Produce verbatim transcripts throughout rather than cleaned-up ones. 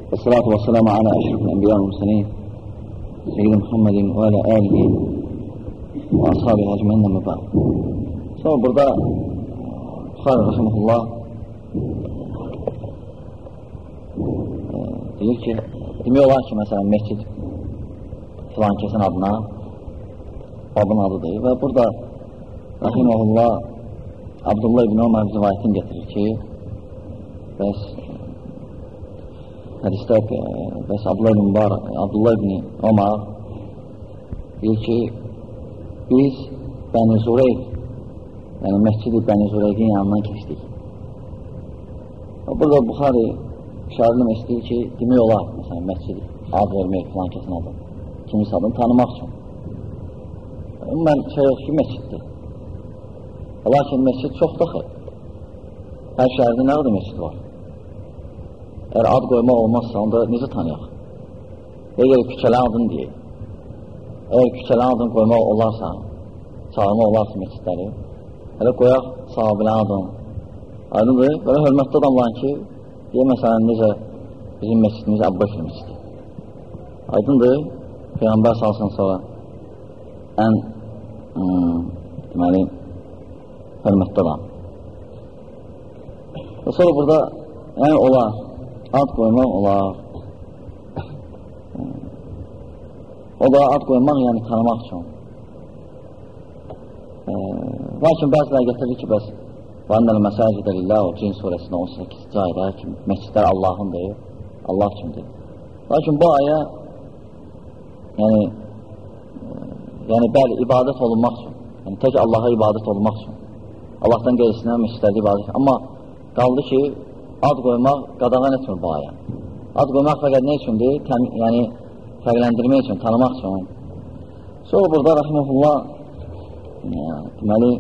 Esselatu vesselamu ala eşrefil enbiya ve murselin Seyyid Muhammedin ve ala alihi ve ashabihi ecmaîn amma ba'd. Sonra burada Buxari rahimehullah deyir ki, demək olar ki, məsələn, məscid filan kəsin adına babın adıdır və burada rahimehullah Abdullah ibn Ömər rivayətini getirir ki, bəs hədisdə bəs Abdullah ibn Mübarək, Abdullah ibn Ömər deyir ki, biz Bəni Zureyq, yəni məscid-i Bəni Zureyqin yanından keçdik. Burada Buxari şəhərləm istəyir ki, demək olar, məsələn, məscid ad vermək filan kəsin adı, kimisi adını tanımaq üçün. Ümumən şey yox ki, məsciddir. Lakin məscid çox daxil. Hər şəhərdə nə qədər məscid var? Əgər ad qoymaq olmazsa, onda necə tanıyaq? Əgər küçələrin adını deyək. Əgər küçələrin adını qoymaq olarsa, çağırmaq olarsa məscidləri, hələ qoyaq sahabilərin adını. Aydındır, belə hörmətli adamlar ki, deyə məsələn, necə bizim məscidimiz Əbu Bəkr məscidi. Aydındır, Peyğəmbər salsın sonra ən hmm, deməli, hörmətli adam. Və sonra burada yəni olar, ad qoymaq olar. O da ad qoymaq, yəni tanımaq üçün. E, lakin bəzilər getirir ki, bəs وَاَنَّ الْمَسَاجِدَ لِلّٰهِ o Cin surəsində on səkizinci ayədə ki, məscidlər Allahındır, Allah kimdir. Lakin bu ayə yəni, yəni bəli, ibadət olunmaq üçün, yəni tək Allaha ibadət olunmaq üçün, Allahdan qeyrisinə məscidlərdə ibadət. Amma qaldı ki, ad qoymaq qadağan etmir bu ayə. Ad qoymaq fəqət nə üçündür? Təm, yəni fərqləndirmək üçün, tanımaq üçün. Sonra burada rahimehullah deməli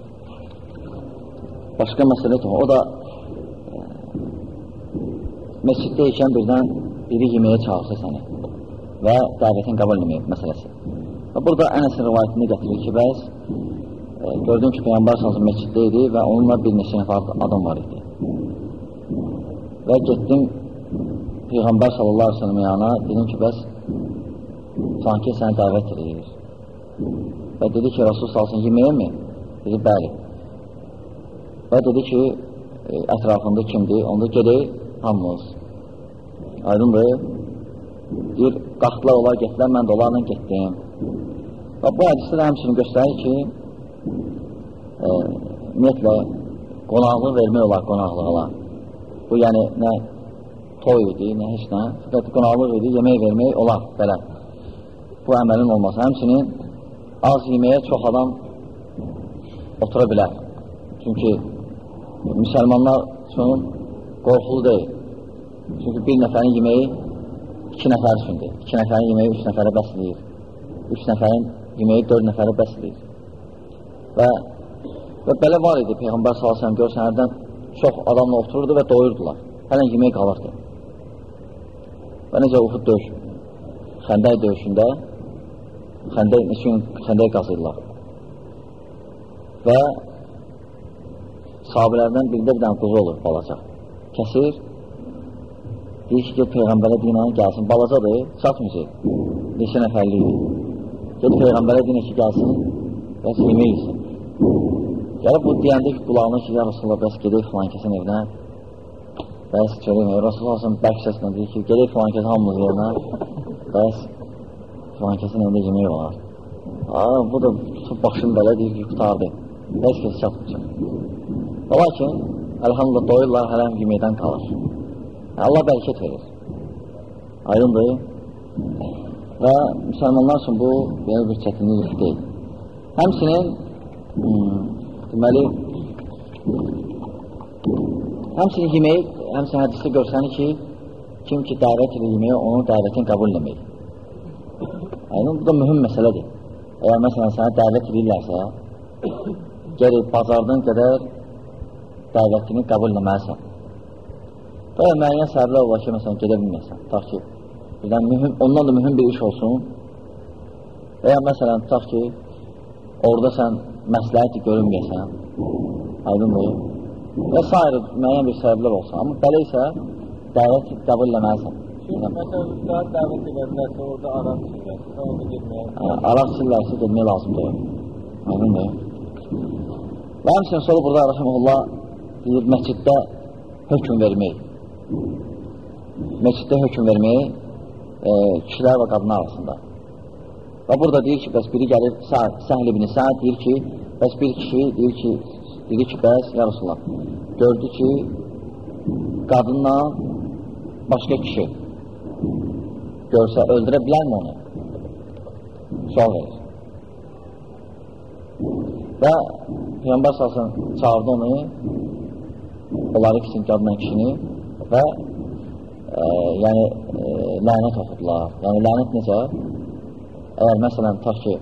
başqa məsələ ki, o da e, məsciddə ikən birdən biri yeməyə çağırsa səni və dəvətin qəbul etmək məsələsi. Və burada Ənəsin rivayətini gətirir ki, bəs e, gördüm ki, Peyğəmbər sallallahu məsciddə idi və onunla bir neçə nəfər adam var idi. Və getdim Peyğəmbər sallallahu aleyhi ve sellem yana, dedim ki, bəs sanki səni dəvət edir. Və dedi ki, Rasul sallallahu yeməyə mi? Dedi, bəli. Və dedi ki, e, ətrafında kimdir? Onda gedək, hamımız. Aydındır. Deyir, qalxdılar, onlar getdilər, mən də onlarla getdim. Və bu hədisdə də həmçinin göstərir ki, e, ümumiyyətlə, qonaqlıq vermək olar, qonaqlıqlar. Bu, yəni, nə toy idi, nə heç nə, fəqət qonaqlıq idi, yemək vermək olar, belə. Bu əməlin olması. Həmçinin az yeməyə çox adam otura bilər. Çünki müsəlmanlar üçün qorxulu deyil. Çünki bir nəfərin yeməyi iki nəfər üçündür. İki nəfərin yeməyi üç nəfərə bəsləyir. Üç nəfərin yeməyi dörd nəfərə bəsləyir. Və, və belə var idi Peyğəmbər sallallahu əleyhi və səlləm görsən, hərdən çox adamla otururdu və doyurdular. Hələn yemək qalırdı. Və necə Uhud döyüş, Xəndək döyüşündə Xəndək, neçə gün Xəndək qazıyırlar. Və sahabilərdən birində bir dənə quzu olur, balaca. Kəsir, deyir ki, Peyğəmbərə deyinə gəlsin, balacadır, çatmayacaq, neçə nəfərliydi. Ged Peyğəmbərə deyinə ki, gəlsin, bəs yemək yesin. Gəlib bu deyəndə ki, qulağına ki, ya Rasulullah, bəs gedək filan kəsin evinə, bəs görəyim, Rasulullah olsun, bərk səsinə deyir ki, gedək filan kəsin hamımız yerinə, bəs filan kəsin evində yemək olar. Aa, bu da tutub başını belə deyir ki, qutardı, bəs kəsi çatmayacaq. Lakin, əlhamdülillah, doyurlar, hələm yeməkdən qalır. Allah bərəkət verir. Aydındır. Və müsəlmanlar üçün bu, belə bir çətinlik deyil. Həmçinin, hmm, deməli, həmçinin yeməyi, həmçinin hədisdə görsəni ki, kim ki dəvət edir yeməyi, onun dəvətin qəbul etmək. Aydın, bu da mühüm məsələdir. Əgər məsələn, sənə dəvət edirlərsə, gəlib bazardan qədər dəvətini qəbul etməlisən. Daha müəyyən səbəblər olar ki, məsələn, gedə bilməsən. Tutaq ki, birdən mühüm, ondan da mühüm bir iş olsun. Və ya məsələn, tutaq ki, orada sən məsləhəti görünməyəsən. Aydındır. Və s. müəyyən bir səbəblər olsun. Amma belə isə dəvət qəbul eləməlisən. Şimdi mesela üstad dəvət edərlərsə, orada araq sillərsə, orada girməyə... Araq sillərsə, gedmək lazımdır. Aydındır. Və həmçinin sonra burada Rəhəməllah deyir, məsciddə hökm vermək. Məsciddə hökm vermək e, kişilər və qadınlar arasında. Və burada deyir ki, bəs biri gəlir, Səhl ibn Səd deyir ki, bəs bir kişi deyir ki, dedi ki, bəs, ya Rasulullah, gördü ki, qadınla başqa kişi görsə, öldürə bilərmi onu? Sual verir. Və Peyğəmbər salsın çağırdı onu, onları ikisini, qadınla kişini və e, yəni e, lənət oxudular. Yəni lənət necə? Əgər məsələn, ta ki,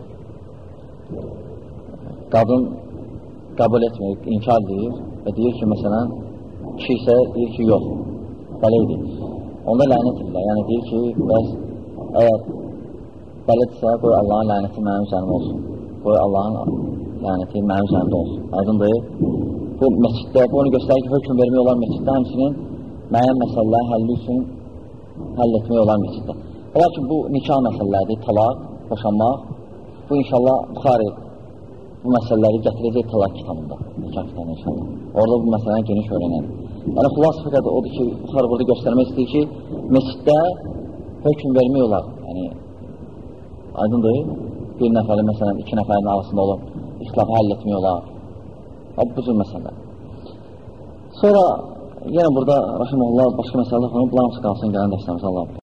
qadın qəbul etməyib, inkar edir və deyir ki, məsələn, kişi isə deyir ki, yox, bələydir. Onda lənət edirlər, yəni deyir ki, bəs, əgər bələdsə, qoy Allahın lənəti mənim üzərimdə olsun, qoy Allahın lənəti mənim üzərimdə olsun, aydındır. Bu, məsciddə, bu onu göstərir ki, hökm vermək olar məsciddə, həmçinin müəyyən məsələlər həlli üçün həll etmək olar məsciddə. Lakin bu, nikah məsələlərdir, talaq, boşanmaq, bu inşallah Buxari bu məsələləri gətirəcək talaq kitabında, nikah kitabında inşallah. Orada bu məsələni geniş öyrənədir. Yəni, xülas fəqət odur ki, Buxari burada göstərmək istəyir ki, məsciddə hökm vermək olar. Yəni, aydındır, bir nəfərin, məsələn, iki nəfərin arasında olub, ixtilafı həll etmək olar. Bu cür məsələlər. Sonra, yenə burada, Rəhəməllah, başqa məsələlər falan, bunlar hamısı qalsın gələn dərslərimizə Allah.